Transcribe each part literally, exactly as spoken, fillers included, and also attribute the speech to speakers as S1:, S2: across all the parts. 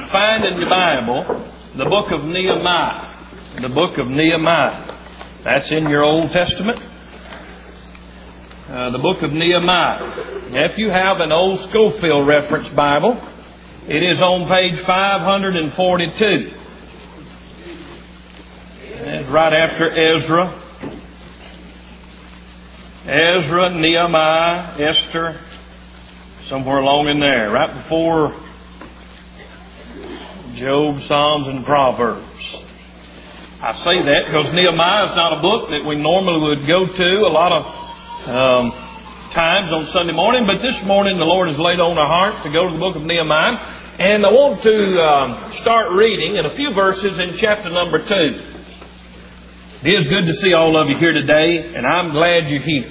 S1: might find in the Bible the book of Nehemiah. The book of Nehemiah. That's in your Old Testament. Uh, the book of Nehemiah. Now, if you have an old Schofield Reference Bible, it is on page five forty-two. It's right after Ezra. Ezra, Nehemiah, Esther, somewhere along in there, right before Job, Psalms, and Proverbs. I say that because Nehemiah is not a book that we normally would go to a lot of um, times on Sunday morning, but this morning the Lord has laid on our heart to go to the book of Nehemiah, and I want to um, start reading in a few verses in chapter number two. It is good to see all of you here today, and I'm glad you're here.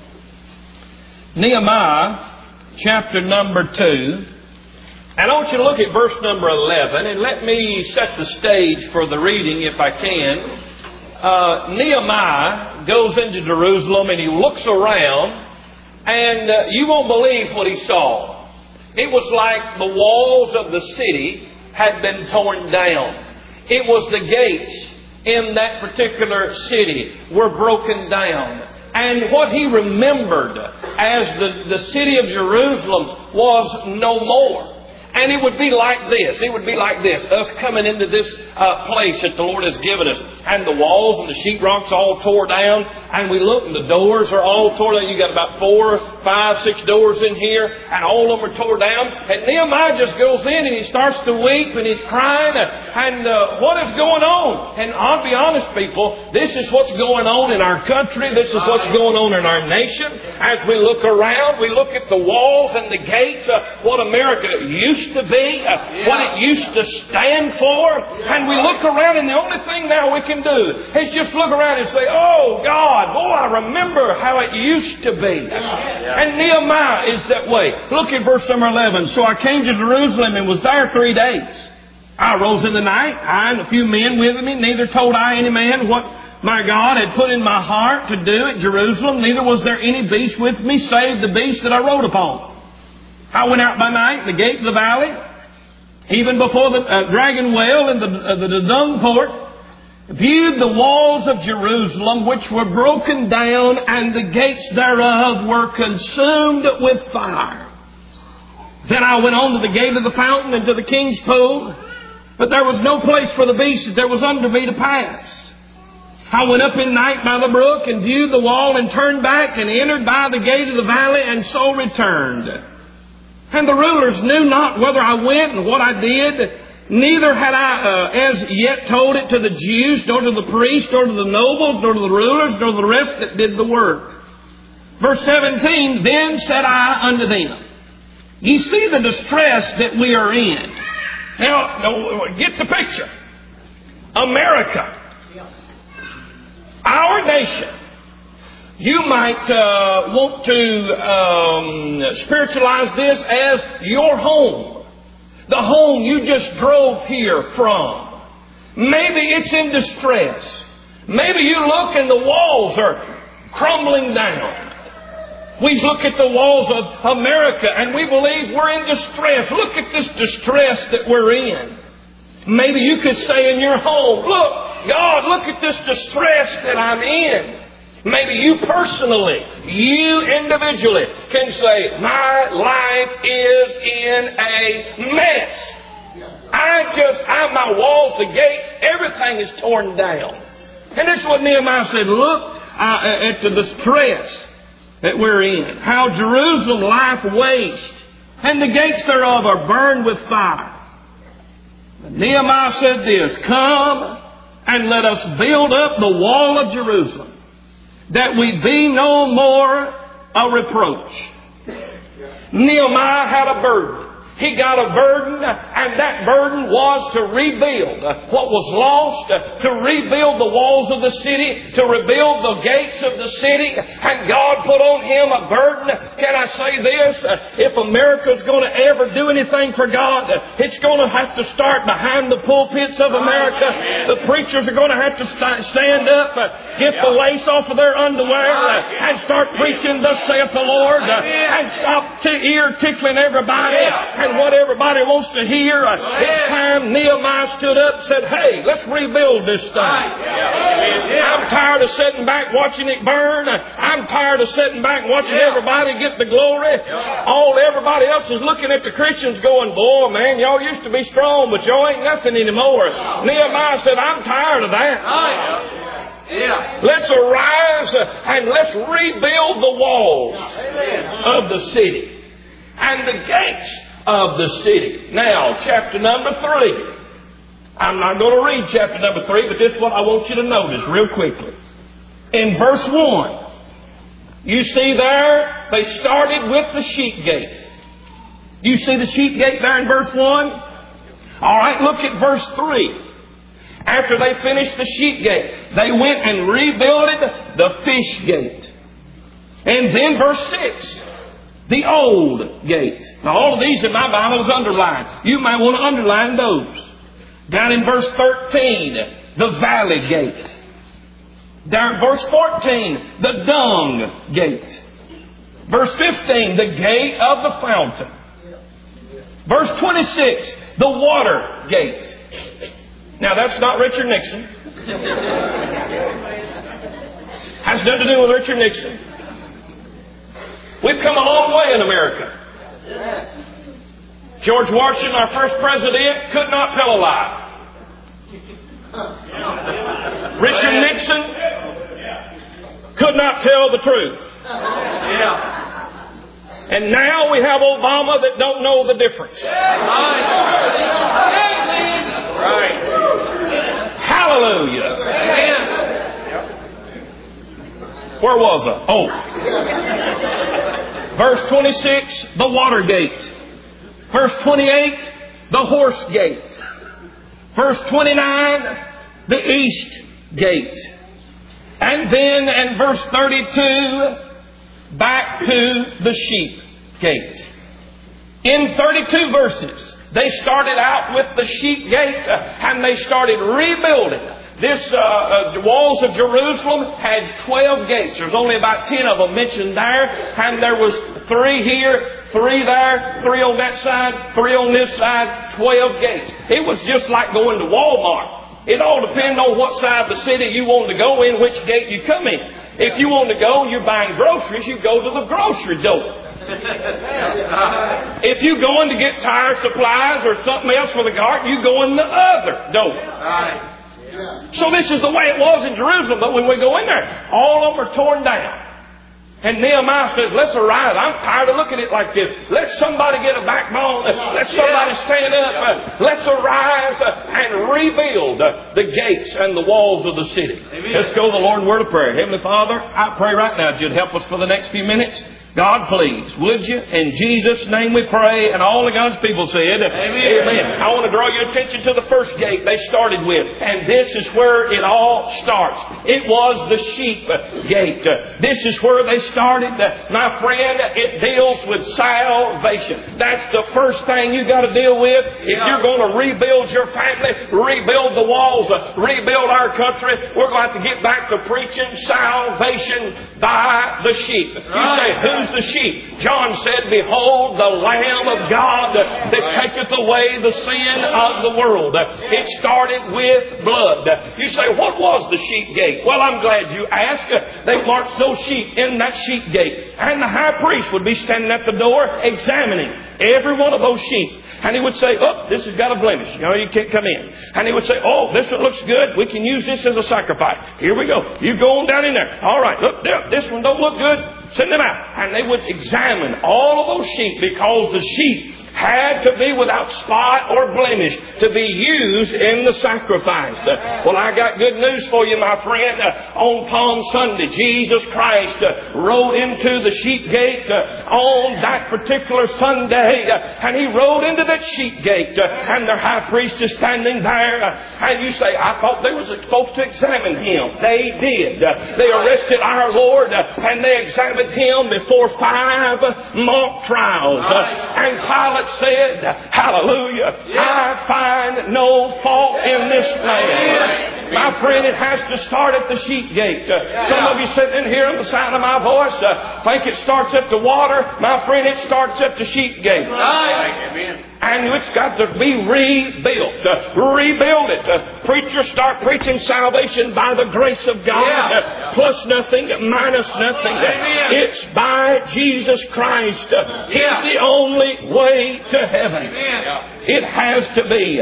S1: Nehemiah, chapter number two. And I want you to look at verse number eleven, and let me set the stage for the reading if I can. Uh, Nehemiah goes into Jerusalem and he looks around, and uh, you won't believe what he saw. It was like the walls of the city had been torn down. It was the gates in that particular city were broken down. And what he remembered as the, the city of Jerusalem was no more. And it would be like this. It would be like this. Us coming into this uh, place that the Lord has given us. And the walls and the sheetrocks all tore down. And we look and the doors are all tore down. You got about four, five, six doors in here. And all of them are tore down. And Nehemiah just goes in and he starts to weep and he's crying. And uh, what is going on? And I'll be honest, people, this is what's going on in our country. This is what's going on in our nation. As we look around, we look at the walls and the gates. Uh, what America used to be, uh, what it used to stand for, and we look around and the only thing now we can do is just look around and say, oh God, boy, I remember how it used to be. And Nehemiah is that way. Look at verse number eleven. So I came to Jerusalem and was there three days. I rose in the night, I and a few men with me, neither told I any man what my God had put in my heart to do at Jerusalem, neither was there any beast with me save the beast that I rode upon. I went out by night, the gate of the valley, even before the uh, dragon well and the, uh, the, the dung port, viewed the walls of Jerusalem, which were broken down, and the gates thereof were consumed with fire. Then I went on to the gate of the fountain and to the king's pool, but there was no place for the beast that there was under me to pass. I went up in night by the brook and viewed the wall and turned back and entered by the gate of the valley and so returned. And the rulers knew not whether I went and what I did. Neither had I uh, as yet told it to the Jews, nor to the priests, nor to the nobles, nor to the rulers, nor to the rest that did the work. Verse seventeen, then said I unto them, ye see the distress that we are in. Now, now get the picture. America, our nation. You might uh, want to um, spiritualize this as your home. The home you just drove here from. Maybe it's in distress. Maybe you look and the walls are crumbling down. We look at the walls of America and we believe we're in distress. Look at this distress that we're in. Maybe you could say in your home, look, God, look at this distress that I'm in. Maybe you personally, you individually can say, my life is in a mess. I just, I, my walls, the gates, everything is torn down. And this is what Nehemiah said, look uh, at the distress that we're in. How Jerusalem lieth waste, and the gates thereof are burned with fire. But Nehemiah said this, come and let us build up the wall of Jerusalem, that we be no more a reproach. Nehemiah had a burden. He got a burden, and that burden was to rebuild what was lost, to rebuild the walls of the city, to rebuild the gates of the city. And God put on him a burden. Can I say this? If America's going to ever do anything for God, it's going to have to start behind the pulpits of America. The preachers are going to have to stand up, get the lace off of their underwear, and start preaching, thus saith the Lord, and stop ear tickling everybody. And what everybody wants to hear, it's time time Nehemiah stood up and said, hey, let's rebuild this thing. I'm tired of sitting back watching it burn. I'm tired of sitting back watching everybody get the glory. All everybody else is looking at the Christians going, boy, man, y'all used to be strong, but y'all ain't nothing anymore. Nehemiah said, I'm tired of that. Yeah. Let's arise and let's rebuild the walls of the city and the gates of the city. Now, chapter number three. I'm not going to read chapter number three, but this is what I want you to notice real quickly. In verse one, you see there, they started with the sheep gate. You see the sheep gate there in verse one? All right, look at verse three. After they finished the sheep gate, they went and rebuilt the fish gate. And then verse six, the old gate. Now all of these in my Bible is underlined. You might want to underline those. Down in verse thirteen, the valley gate. Down in verse fourteen, the dung gate. Verse fifteen, the gate of the fountain. Verse twenty-six, the water gate. Now that's not Richard Nixon. Has nothing to do with Richard Nixon. We've come a long way in America. George Washington, our first president, could not tell a lie. Richard Nixon could not tell the truth. And now we have Obama that don't know the difference. Right. Hallelujah. Where was I? Oh. Verse twenty-six, the water gate. Verse twenty-eight, the horse gate. Verse twenty-nine, the east gate. And then in verse thirty-two, back to the sheep gate. In thirty-two verses, they started out with the sheep gate uh, and they started rebuilding. This uh, uh, walls of Jerusalem had twelve gates. There's only about ten of them mentioned there. And there was three here, three there, three on that side, three on this side, twelve gates. It was just like going to Walmart. It all depends on what side of the city you want to go in, which gate you come in. If you want to go, you're buying groceries, you go to the grocery door. If you go in to get tire supplies or something else for the garden, you go in the other door. So this is the way it was in Jerusalem. But when we go in there, all of them are torn down. And Nehemiah says, let's arise. I'm tired of looking at it like this. Let somebody get a backbone. Let somebody stand up. Let's arise and rebuild the gates and the walls of the city. Let's go to the Lord in word of prayer. Heavenly Father, I pray right now that you'd help us for the next few minutes. God, please, would you? In Jesus' name we pray. And all of God's people said, Amen. Amen. I want to draw your attention to the first gate they started with. And this is where it all starts. It was the sheep gate. This is where they started. My friend, it deals with salvation. That's the first thing you got to deal with. If you're going to rebuild your family, rebuild the walls, rebuild our country, we're going to have to get back to preaching salvation by the sheep. You say, who's the sheep? John said, behold the Lamb of God that taketh away the sin of the world. It started with blood. You say, what was the sheep gate? Well, I'm glad you asked. They marched those sheep in that sheep gate. And the high priest would be standing at the door examining every one of those sheep. And he would say, oh, this has got a blemish. You know, you can't come in. And he would say, oh, this one looks good. We can use this as a sacrifice. Here we go. You go on down in there. All right, look, this one don't look good. Send them out. And they would examine all of those sheep because the sheep had to be without spot or blemish to be used in the sacrifice. Uh, well, I got good news for you, my friend. Uh, on Palm Sunday, Jesus Christ uh, rode into the sheep gate uh, on that particular Sunday. Uh, and He rode into that sheep gate. Uh, and their high priest is standing there. Uh, and you say, I thought they were supposed to examine Him. They did. Uh, they arrested our Lord uh, and they examined Him before five mock trials. Uh, and Pilate said, hallelujah, I find no fault in this man. My friend, it has to start at the sheep gate. Uh, some of you sitting in here on the sound of my voice uh, think it starts at the water. My friend, it starts at the sheep gate. Amen. And it's got to be rebuilt. Uh, rebuild it. Uh, preachers start preaching salvation by the grace of God. Uh, plus nothing, minus nothing. Uh, it's by Jesus Christ. Uh, He's the only way to heaven. It has to be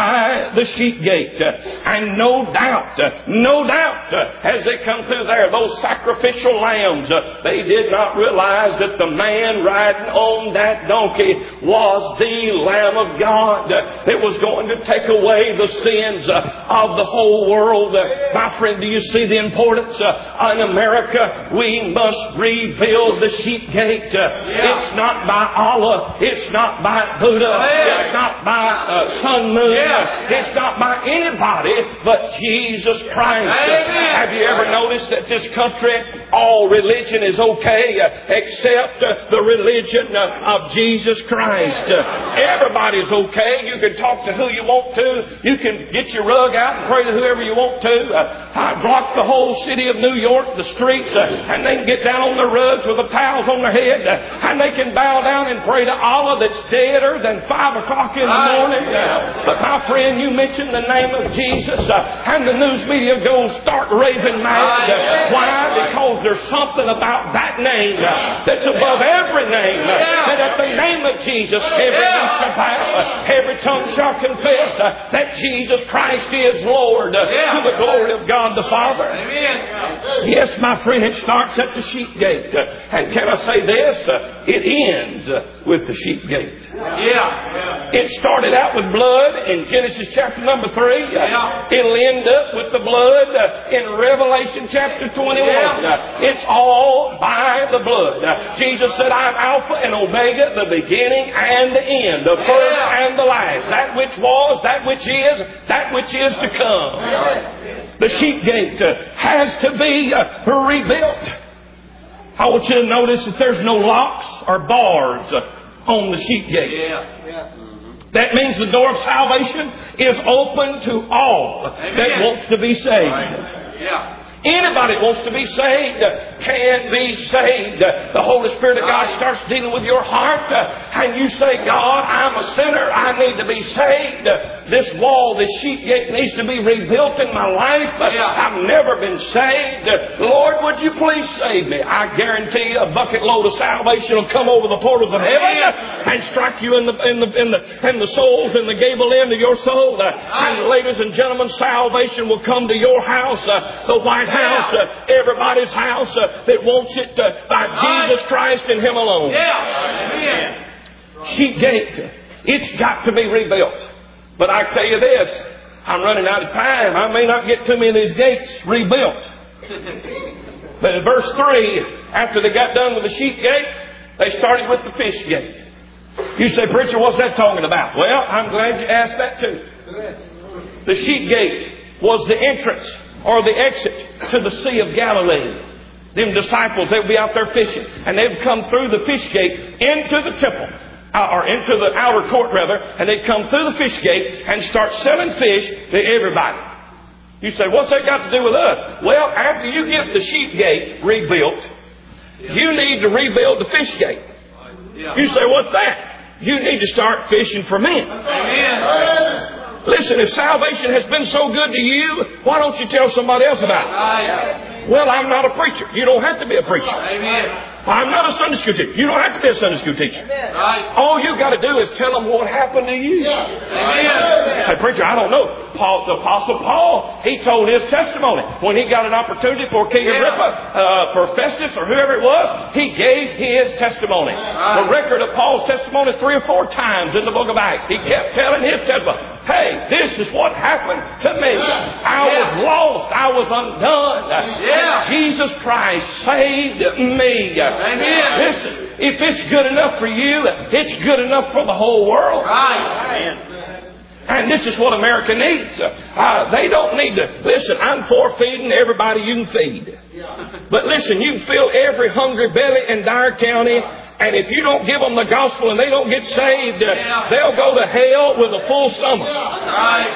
S1: by the sheep gate. Uh, and no doubt, uh, no doubt, uh, as they come through there, those sacrificial lambs, uh, they did not realize that the man riding on that donkey was the Lamb of God uh, that was going to take away the sins uh, of the whole world. Uh, my friend, do you see the importance? Uh, in America, we must rebuild the sheep gate. Uh, yeah. It's not by Allah. It's not by Buddha. Yeah. It's not by uh, Sun Moon. Yeah. It's not by anybody but Jesus Christ. Uh, have you ever noticed that this country, all religion is okay uh, except uh, the religion uh, of Jesus Christ? Uh, everybody is okay. You can talk to who you want to. You can get your rug out and pray to whoever you want to. Uh, I block the whole city of New York, the streets, uh, and they can get down on their rugs with the towels on their head, uh, and they can bow down and pray to Allah that's deader than five o'clock in the morning. Uh, but my friend, you mention the name of Jesus, uh, and the news media goes start raving mad. Uh, why? Because there's something about that name uh, that's above every name. Uh, that at the name of Jesus, every knee shall bow, uh, every tongue shall confess uh, that Jesus Christ is Lord, uh, to the glory of God the Father. Amen. Yes, my friend, it starts at the sheep gate. Uh, and can I say this? Uh, it ends uh, with the sheep gate. Yeah. It started out with blood in Genesis chapter number three. Uh, it'll end up with the blood uh, in Revelation chapter twenty-one. Uh, it's all by the blood. Uh, Jesus said, I am Alpha and Omega, the beginning and the end, the first and the last, that which was, that which is, that which is to come. The sheep gate uh, has to be uh, rebuilt. I want you to notice that there's no locks or bars uh, on the sheep gate. Yeah. Yeah. That means the door of salvation is open to all Amen. That wants to be saved. Right. Yeah. Anybody that wants to be saved can be saved. The Holy Spirit of God starts dealing with your heart and you say, God, I'm a sinner. I need to be saved. This wall, this sheep gate needs to be rebuilt in my life. I've never been saved. Lord, would you please save me? I guarantee you a bucket load of salvation will come over the portals of heaven and strike you in the, in the, in the, in the souls, in the gable end of your soul. And ladies and gentlemen, salvation will come to your house, the White House, uh, everybody's house uh, that wants it uh, by Jesus Christ and Him alone. Yeah. Sheep gate, it's got to be rebuilt. But I tell you this, I'm running out of time. I may not get too many of these gates rebuilt. But in verse three, after they got done with the sheep gate, they started with the fish gate. You say, preacher, what's that talking about? Well, I'm glad you asked that too. The sheep gate was the entrance or the exit to the Sea of Galilee. Them disciples, they would be out there fishing. And they would come through the fish gate into the temple. Uh, or into the outer court, rather. And they'd come through the fish gate and start selling fish to everybody. You say, what's that got to do with us? Well, after you get the sheep gate rebuilt, you need to rebuild the fish gate. You say, what's that? You need to start fishing for men. Amen. Listen, if salvation has been so good to you, why don't you tell somebody else about it? Well, I'm not a preacher. You don't have to be a preacher. Amen. I'm not a Sunday school teacher. You don't have to be a Sunday school teacher. Right. All you got to do is tell them what happened to you. Yeah. Amen. Say, preacher, I don't know. Paul, the Apostle Paul, he told his testimony. When he got an opportunity for King yeah. Agrippa, uh, for Festus, or whoever it was, he gave his testimony. Right. The record of Paul's testimony three or four times in the book of Acts. He kept telling his testimony. Hey, this is what happened to me. I yeah. was lost. I was undone. Yeah. Jesus Christ saved me. Amen. Listen, if it's good enough for you, it's good enough for the whole world. Right. And this is what America needs. Uh, they don't need to... Listen, I'm for feeding everybody you can feed. But listen, you can fill every hungry belly in Dyer County, and if you don't give them the gospel and they don't get saved, uh, they'll go to hell with a full stomach. Right.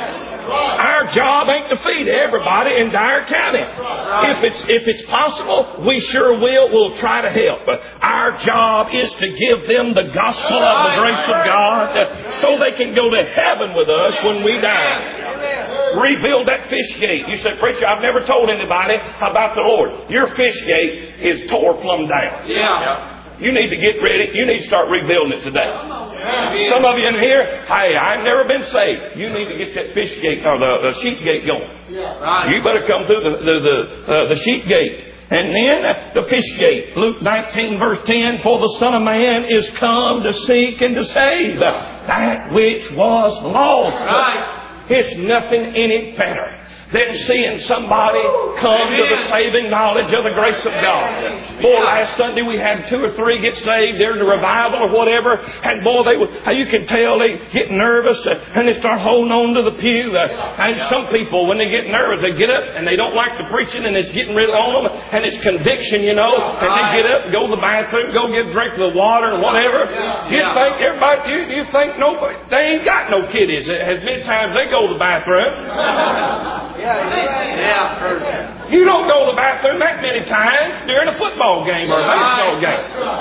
S1: Our job ain't to feed everybody in Dyer County. If it's if it's possible, we sure will. We'll try to help. Our job is to give them the gospel of the grace of God so they can go to heaven with us when we die. Rebuild that fish gate. You say, preacher, I've never told anybody about the Lord. Your fish gate is tore plumb down. Yeah. You need to get ready. You need to start rebuilding it today. Some of you in here, hey, I've never been saved. You need to get that fish gate or the, the sheep gate going. You better come through the the the, uh, the sheep gate. And then the fish gate. Luke nineteen verse ten, for the Son of Man is come to seek and to save that which was lost. Right. It's nothing any better than seeing somebody come to the saving knowledge of the grace of God. Boy, last Sunday we had two or three get saved during the revival or whatever, and boy, they were, you can tell they get nervous and they start holding on to the pew. And some people, when they get nervous, they get up and they don't like the preaching and it's getting really on them, and it's conviction, you know, and they get up and go to the bathroom, go get a drink of the water and whatever. You think everybody, you, you think nobody, they ain't got no kiddies. As many times they go to the bathroom. Yeah, you don't go to the bathroom that many times during a football game or a baseball game.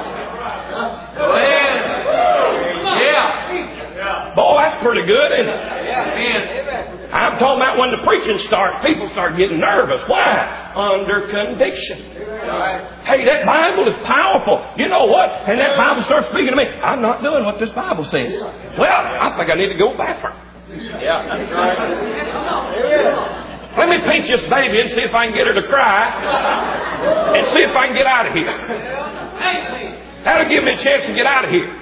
S1: Yeah. Boy, that's pretty good, isn't it? I'm talking about when the preaching starts, people start getting nervous. Why? Under conviction. Hey, that Bible is powerful. You know what? And that Bible starts speaking to me. I'm not doing what this Bible says. Well, I think I need to go to the bathroom. Yeah, that's right. Let me pinch this baby and see if I can get her to cry and see if I can get out of here. That'll give me a chance to get out of here.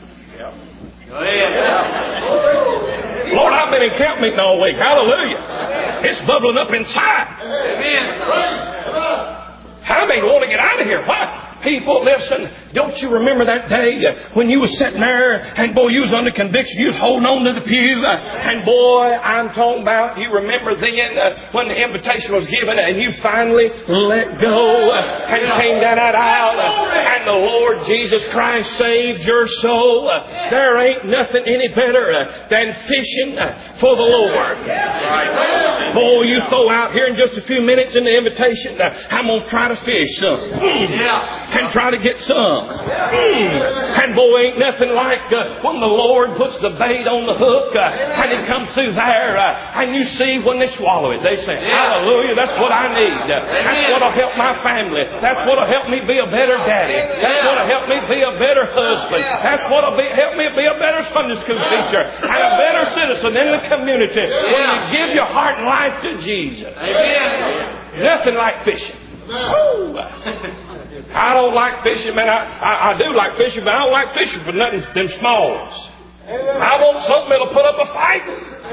S1: Lord, I've been in camp meeting all week. Hallelujah. It's bubbling up inside. I may want to get out of here. Why? People, listen, don't you remember that day when you was sitting there and boy, you was under conviction, you was holding on to the pew, and boy, I'm talking about, you remember then uh, when the invitation was given and you finally let go uh, and came down that aisle uh, and the Lord Jesus Christ saved your soul. Uh, there ain't nothing any better uh, than fishing uh, for the Lord. Right. Boy, you throw out here in just a few minutes in the invitation, uh, I'm going to try to fish some. Mm. Yeah. And try to get some. Mm. And boy, ain't nothing like uh, when the Lord puts the bait on the hook uh, and it comes through there uh, and you see when they swallow it, they say, hallelujah, that's what I need. Uh, that's what'll help my family. That's what'll help me be a better daddy. That's what'll help me be a better husband. That's what'll be, help me be a better Sunday school teacher and a better citizen in the community when you give your heart and life to Jesus. Nothing like fishing. Ooh. I don't like fishing, man. I, I, I do like fishing, but I don't like fishing for nothing them smalls. I want something that'll put up a fight.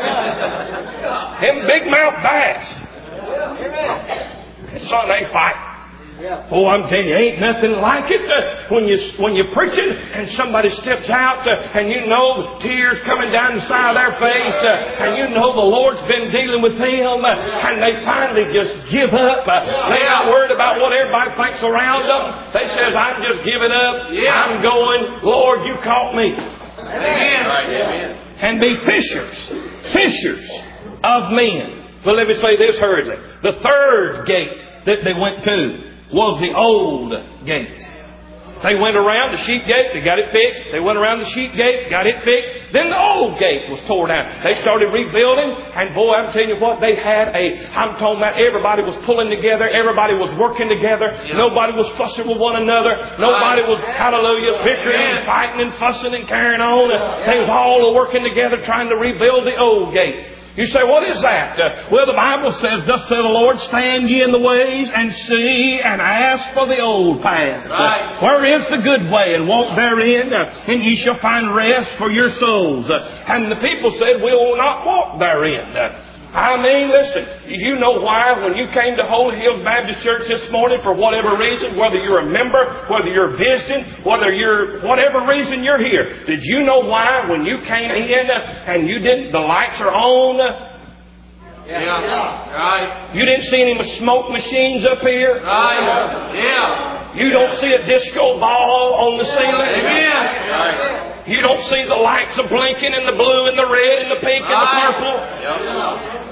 S1: Them big mouth bass. Something ain't fighting. Oh, I'm telling you, ain't nothing like it uh, when you when you're preaching and somebody steps out uh, and you know the tears coming down the side of their face uh, and you know the Lord's been dealing with them uh, and they finally just give up. Uh, they're not worried about what everybody thinks around them. They says, I'm just giving up. I'm going, Lord, you caught me. Amen. And be fishers, fishers of men. Well, let me say this hurriedly. The third gate that they went to was the old gate. They went around the sheep gate, they got it fixed. They went around the sheep gate, got it fixed. Then the old gate was tore down. They started rebuilding, and boy, I'm telling you what, they had a, I'm talking about everybody was pulling together, everybody was working together, yeah. Nobody was fussing with one another, nobody was, hallelujah, bickering and fighting and fussing and carrying on. They was all working together trying to rebuild the old gate. You say, what is that? Uh, well, the Bible says, thus saith the Lord, stand ye in the ways and see and ask for the old paths. Right. Uh, where is the good way? And walk therein, uh, and ye shall find rest for your souls. Uh, and the people said, we will not walk therein. Uh, I mean, listen, you know why when you came to Holy Hills Baptist Church this morning, for whatever reason, whether you're a member, whether you're visiting, whether you're, whatever reason you're here, did you know why when you came in and you didn't, the lights are on? Yeah. Yeah. Right. You didn't see any smoke machines up here? Right. Yeah. You don't see a disco ball on the ceiling? Yeah. Right. You don't see the lights are blinking and the blue and the red and the pink and the purple? Yep.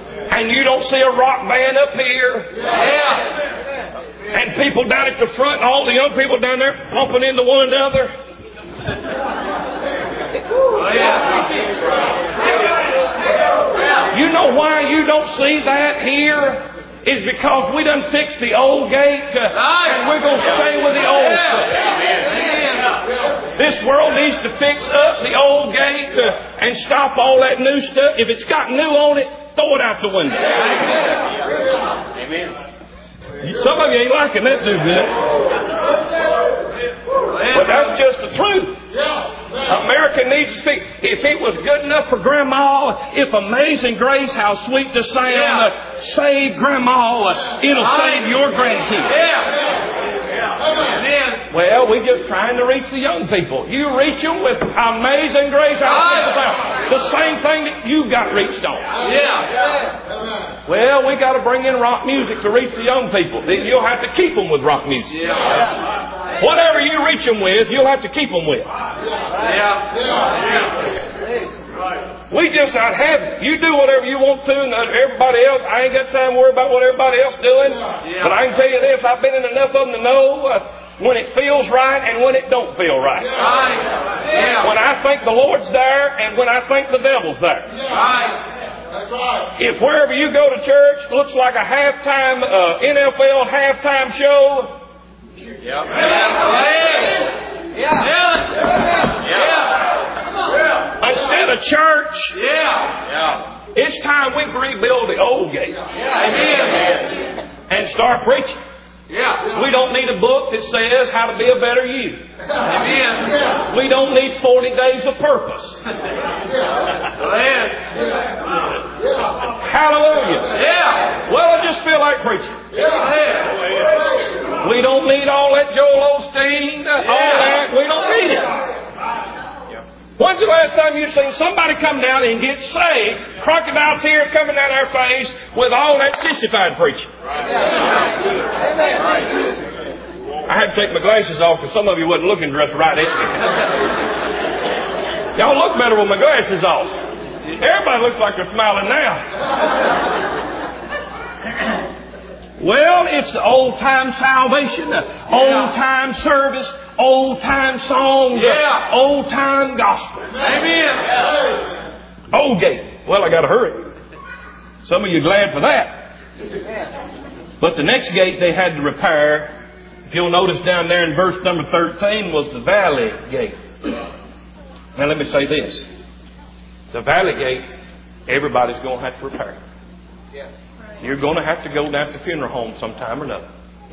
S1: see a rock band up here.
S2: Yeah.
S1: And people down at the front, all the young people down there bumping into one another. You know why you don't see that here? Is because we done fixed the old gate uh, and we're going to stay with the old stuff. This world needs to fix up the old gate uh, and stop all that new stuff. If it's got new on it, throw it out the window. Amen. Some of you ain't liking that too good. But that's just the truth. America needs to speak. If it was good enough for Grandma, if Amazing Grace, how sweet the sound, uh, saved Grandma, uh, it'll save your grandkids. Well, we're just trying to reach the young people. You reach them with Amazing Grace, how sweet the sound. The same thing that you got reached on.
S2: Yeah.
S1: Well, we got to bring in rock music to reach the young people. You'll have to keep them with rock music.
S2: Yeah.
S1: Whatever you reach them with, you'll have to keep them with.
S2: Yeah.
S1: Yeah. We just not have it. You do whatever you want to, and everybody else, I ain't got time to worry about what everybody else is doing.
S2: Yeah.
S1: But I can tell you this, I've been in enough of them to know uh, when it feels right and when it don't feel right.
S2: Right. Yeah.
S1: When I think the Lord's there and when I think the devil's there.
S2: Right.
S3: That's right.
S1: If wherever you go to church looks like a halftime uh, N F L halftime show,
S2: Yeah. Yeah. Yeah. Yeah.
S1: instead of church,
S2: Yeah. Yeah.
S1: it's time we rebuild the old gate
S2: Amen.
S1: and start preaching.
S2: Yeah.
S1: We don't need a book that says how to be a better you.
S2: Amen.
S1: We don't need forty days of purpose.
S2: Amen.
S1: Hallelujah.
S2: Yeah.
S1: Well, I just feel like preaching.
S2: Yeah.
S1: We don't need all that Joel Osteen, all that. We don't need it. When's the last time you seen somebody come down and get saved, crocodile tears coming down their face with all that sissified preaching? I had to take my glasses off because some of you wasn't looking just right at me. Y'all look better with my glasses off. Everybody looks like they're smiling now. Well, it's the old-time salvation, old-time service, old-time songs,
S2: Yeah.
S1: old-time gospel.
S2: Amen.
S1: Old gate. Well, I got to hurry. Some of you glad for that. But the next gate they had to repair, if you'll notice down there in verse number thirteen, was the valley gate. Now let me say this. The valley gate, everybody's going to have to repair. You're going to have to go down to the funeral home sometime or another.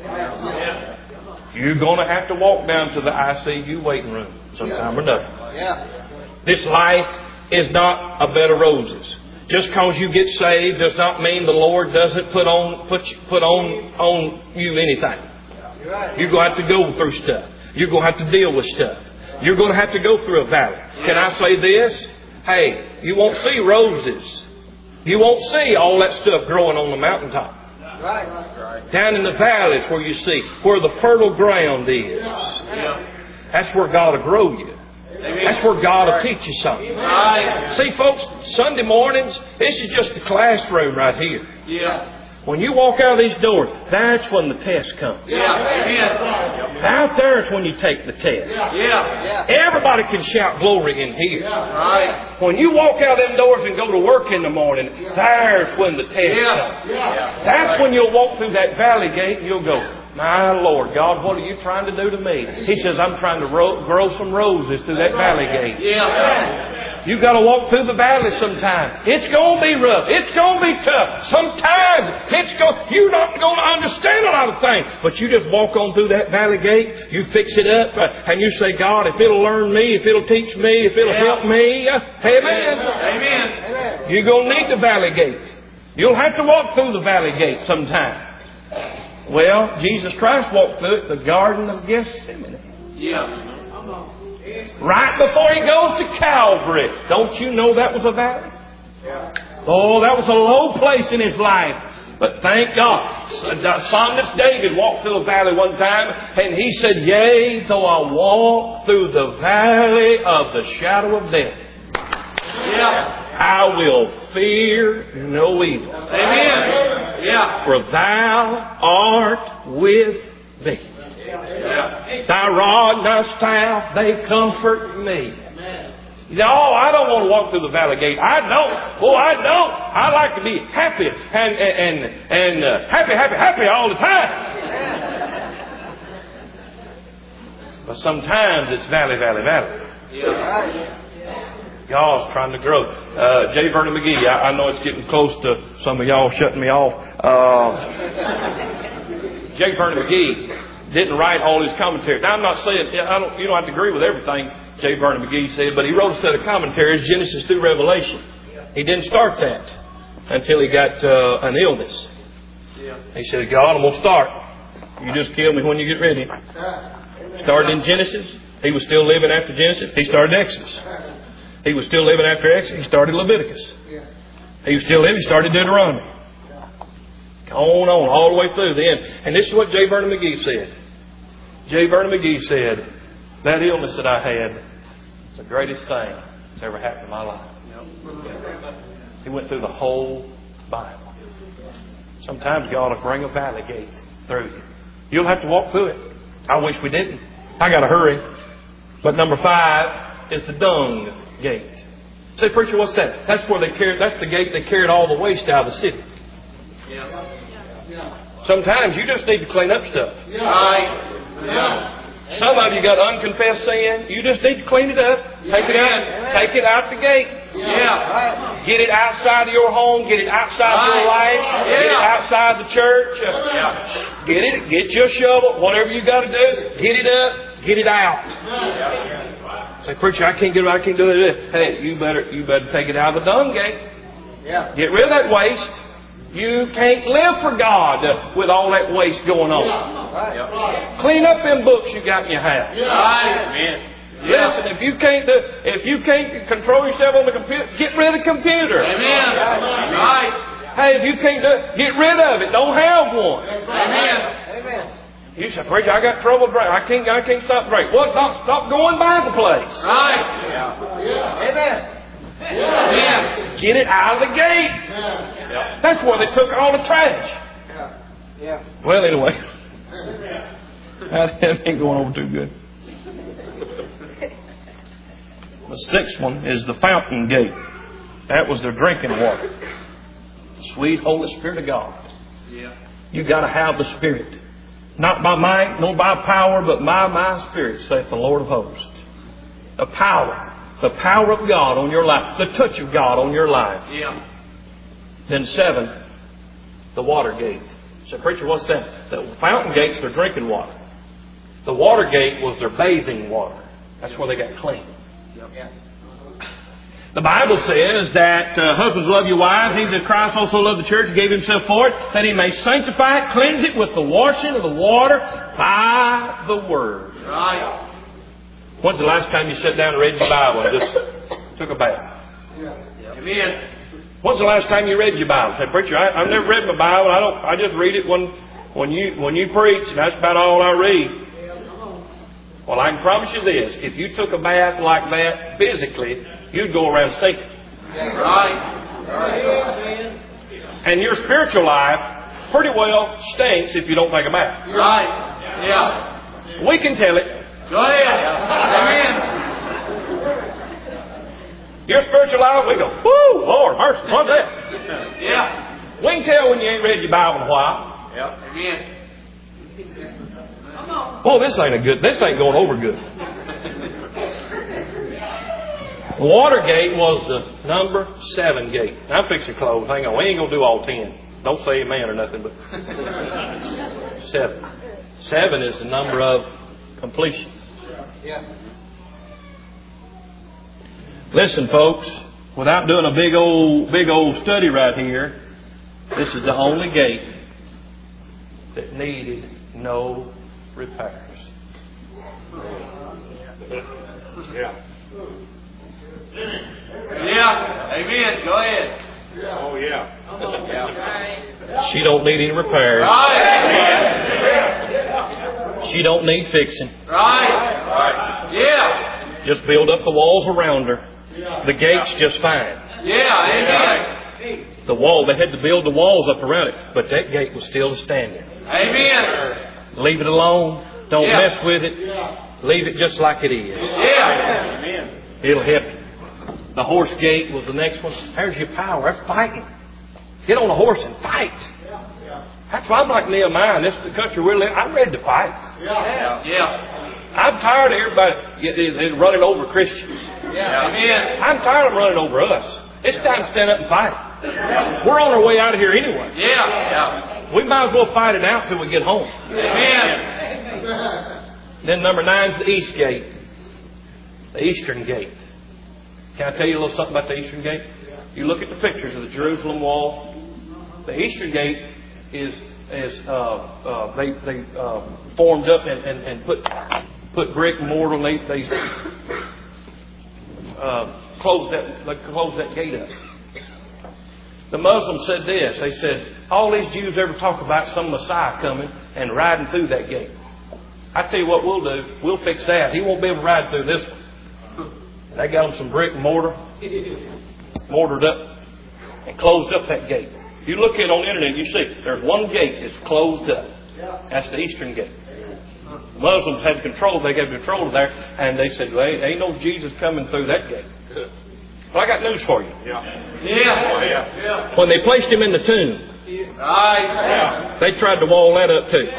S1: You're going to have to walk down to the I C U waiting room sometime or another. This life is not a bed of roses. Just because you get saved does not mean the Lord doesn't put on put put on on you anything. You're going to have to go through stuff. You're going to have to deal with stuff. You're going to have to go through a valley. Can I say this? Hey, you won't see roses. You won't see all that stuff growing on the mountaintop.
S2: Right. Right.
S1: Down in the valleys where you see, where the fertile ground is. That's where God will grow you. That's where God will teach you something.
S2: Right.
S1: See, folks, Sunday mornings, this is just the classroom right here.
S2: Yeah.
S1: When you walk out of these doors, that's when the test comes.
S2: Yeah. Amen.
S1: Out there is when you take the test.
S2: Yeah.
S1: Everybody can shout glory in here.
S2: Right.
S1: When you walk out them doors and go to work in the morning, there's when the test comes. That's when you'll walk through that valley gate and you'll go, my Lord, God, what are you trying to do to me? He says, I'm trying to ro- grow some roses through that valley gate.
S2: Yeah.
S1: You've got to walk through the valley sometime. It's going to be rough. It's going to be tough. Sometimes it's going, you're not going to understand a lot of things. But you just walk on through that valley gate. You fix it up. Uh, and you say, God, if it'll learn me, if it'll teach me, if it'll
S2: Yeah.
S1: help me. Uh, amen.
S2: Amen.
S1: You're going to need the valley gate. You'll have to walk through the valley gate sometime. Well, Jesus Christ walked through it, the Garden of Gethsemane.
S2: Yeah.
S1: Right before He goes to Calvary. Don't you know that was a valley? Oh, that was a low place in His life. But thank God. Psalmist David walked through a valley one time and he said, yea, though I walk through the valley of the shadow of death.
S2: Yeah.
S1: I will fear no evil.
S2: Amen. Yeah.
S1: For Thou art with me.
S2: Yeah.
S1: Thy rod and Thy staff, they comfort me. No, I don't want to walk through the valley gate. I don't. Oh, I don't. I like to be happy and and and uh, happy, happy, happy all the time. But sometimes it's valley, valley, valley.
S2: Yeah.
S1: God's trying to grow. Uh, J. Vernon McGee, I, I know it's getting close to some of y'all shutting me off. Uh, J. Vernon McGee didn't write all his commentaries. Now, I'm not saying, I don't, you don't have to agree with everything J. Vernon McGee said, but he wrote a set of commentaries, Genesis through Revelation. He didn't start that until he got uh, an illness. He said, God, I'm going to start. You just kill me when you get ready. Started in Genesis. He was still living after Genesis. He started Exodus. He was still living after Exodus. He started Leviticus. He was still living. He started Deuteronomy. On, on, all the way through the end. And this is what J. Vernon McGee said. J. Vernon McGee said, that illness that I had was the greatest thing that's ever happened in my life. He went through the whole Bible. Sometimes God will bring a valley gate through you. You'll have to walk through it. I wish we didn't. I got to hurry. But number five is the dung gate. Say, preacher, what's that? That's where they carried. That's the gate they carried all the waste out of the city.
S2: Yeah.
S1: Sometimes you just need to clean up stuff.
S2: Right. Yeah.
S1: Some of you got unconfessed sin. You just need to clean it up. Take it out. Take it out the gate.
S2: Yeah.
S1: Get it outside of your home. Get it outside of your life. Get it outside the church. Get it. Get your shovel. Whatever you got to do. Get it up. Get it out. Say, preacher, I can't get it. I can't do it. Hey, you better you better take it out of the dung gate. Get rid of that waste. You can't live for God with all that waste going on. Clean up them books you got in your house.
S2: Amen.
S1: Listen, if you can't do, if you can't control yourself on the computer, get rid of the computer.
S2: Amen. Right.
S1: Hey, if you can't do it, get rid of it. Don't have one.
S2: Amen.
S1: You say, preacher, I got trouble drink. I can't, I can't stop drinking. Well, stop, stop going by the place.
S2: Right.
S3: Amen.
S2: Amen.
S1: Get it out of the gate. That's where they took all the trash.
S3: Yeah.
S1: Well, anyway, that ain't going over too good. The sixth one is the fountain gate. That was their drinking water. Sweet Holy Spirit of God.
S2: Yeah.
S1: You got to have the Spirit. Not by might, nor by power, but by my Spirit, saith the Lord of hosts. The power. The power of God on your life. The touch of God on your life.
S2: Yeah.
S1: Then seven, the water gate. So, preacher, what's that? The fountain gate's their drinking water. The water gate was their bathing water. That's where they got clean.
S2: Yeah.
S1: The Bible says that uh, husbands love your wives, even as Christ also loved the church and gave himself for it, that he may sanctify it, cleanse it with the washing of the water by the Word.
S2: Right.
S1: When's the last time you sat down and read your Bible and just took a bath?
S2: Amen.
S1: When's the last time you read your Bible? Say, preacher, I, I've never read my Bible. I don't. I just read it when when you when you preach, and that's about all I read. Well, I can promise you this: if you took a bath like that physically, you'd go around stinking.
S2: Right.
S1: And your spiritual life pretty well stinks if you don't take a bath.
S2: Right. Yeah.
S1: We can tell it.
S2: Go ahead. Amen.
S1: Your spiritual life, we go, whoo, Lord, mercy, what's that?
S2: Yeah.
S1: We can tell when you ain't read your Bible in a while.
S2: Yeah. Amen.
S1: Oh, this ain't a good, this ain't going over good. Watergate was the number seven gate. Now, I'm fixing to close. Hang on, we ain't going to do all ten. Don't say amen or nothing, but seven. Seven is the number of completion.
S3: Yeah.
S1: Listen, folks, without doing a big old, big old study right here, this is the only gate that needed no repairs.
S2: Yeah. Yeah. Amen. Go ahead. Oh, yeah. Yeah.
S1: She don't need any repairs.
S2: Right.
S1: She don't need fixing.
S2: Right. Right. Yeah.
S1: Just build up the walls around her. The gate's just fine.
S2: Yeah, amen.
S1: The wall, they had to build the walls up around it, but that gate was still standing.
S2: Amen.
S1: Leave it alone. Don't
S2: Yeah.
S1: mess with it. Leave it just like it is.
S2: Yeah. Amen.
S1: It'll help you. The horse gate was the next one. There's your power. That's fighting. Get on a horse and fight. That's why I'm like Nehemiah. This is the country we're living. I'm ready to fight.
S2: Yeah. Yeah.
S1: I'm tired of everybody getting- getting running over Christians.
S2: Yeah. Amen.
S1: I'm tired of them running over us. It's time to stand up and fight. We're on our way out of here anyway.
S2: Yeah. Yeah.
S1: We might as well fight it out till we get home.
S2: Amen.
S1: Then number nine is the east gate. The eastern gate. Can I tell you a little something about the eastern gate? You look at the pictures of the Jerusalem wall. The eastern gate is is uh, uh, they they uh, formed up and, and, and put put brick and mortar. And they they uh, closed that they closed that gate up. The Muslims said this. They said all these Jews ever talk about some Messiah coming and riding through that gate. I tell you what we'll do. We'll fix that. He won't be able to ride through this one. They got them some brick and mortar, mortared up, and closed up that gate. You look at it on the internet, you see there's one gate that's closed up. That's the eastern gate. The Muslims had control. They got control there, and they said, well, ain't no Jesus coming through that gate. Well, I got news for you.
S2: Yeah. Yeah.
S1: When they placed him in the tomb,
S2: Right.
S1: they tried to wall that up too.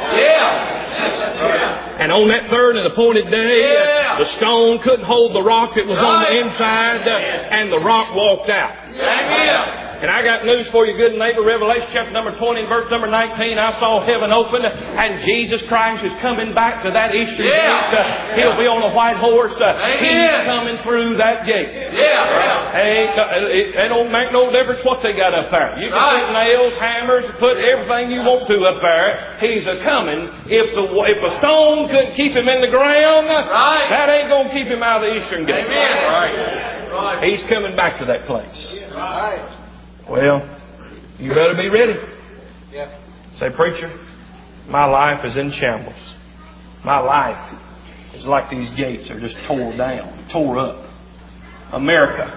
S2: Yeah.
S1: And on that third and appointed day,
S2: Yeah.
S1: the stone couldn't hold the rock that was on the
S2: Right.
S1: inside, uh, and the rock walked out.
S2: Amen.
S1: And I got news for you, good neighbor. Revelation chapter number twenty and verse number nineteen. I saw heaven open, and Jesus Christ is coming back to that eastern
S2: Yeah.
S1: gate. Uh, he'll be on a white horse. Uh,
S2: Amen.
S1: he's coming through that gate.
S2: Yeah.
S1: Hey, it, it don't make no difference what they got up there. You can
S2: Right.
S1: put nails, hammers, put everything you want to up there. He's a coming. If the if a stone couldn't keep him in the ground,
S2: Right.
S1: that ain't gonna keep him out of the eastern gate.
S2: Amen. Right. Right.
S1: He's coming back to that place.
S2: Right.
S1: Well, you better be ready.
S3: Yeah.
S1: Say, preacher, my life is in shambles. My life is like these gates are just tore down, tore up. America,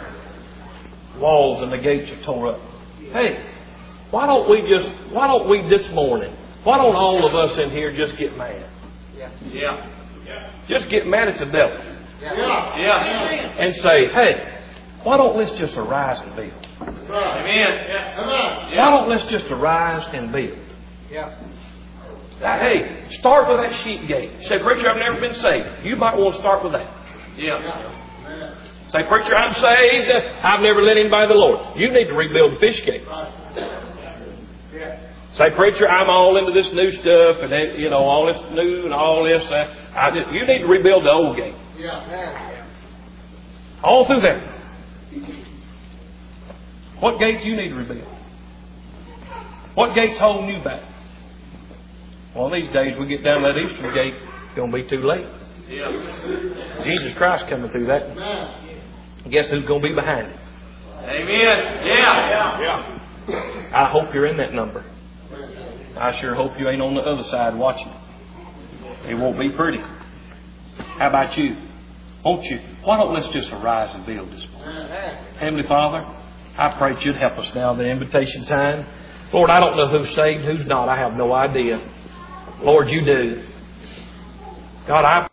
S1: walls and the gates are tore up. Hey, why don't we just, why don't we this morning, why don't all of us in here just get mad?
S3: Yeah.
S2: Yeah.
S1: Just get mad at the devil
S3: Yeah.
S2: Yeah.
S1: and say, hey, why don't let's just arise and build?
S2: Amen. Yeah.
S1: Why don't let's just arise and build?
S3: Yeah.
S1: Now, hey, start with that sheep gate. Say, preacher, I've never been saved. You might want to start with that.
S2: Yeah.
S1: Say, preacher, I'm saved. I've never led anybody to the Lord. You need to rebuild the fish gate. Say, preacher, I'm all into this new stuff and, you know, all this new and all this. Uh, I, you need to rebuild the old gate. All through there. What gate do you need to rebuild? What gate's holding you back? One of these days we get down that eastern gate, it's going to be too late.
S2: Yeah.
S1: Jesus Christ coming through that. Guess who's going to be behind it?
S2: Amen. Yeah. Yeah.
S1: I hope you're in that number. I sure hope you ain't on the other side watching it. It won't be pretty. How about you? Won't you? Why don't let's just arise and build this morning? Heavenly Father, I pray that you'd help us now in the invitation time. Lord, I don't know who's saved, who's not. I have no idea. Lord, you do. God, I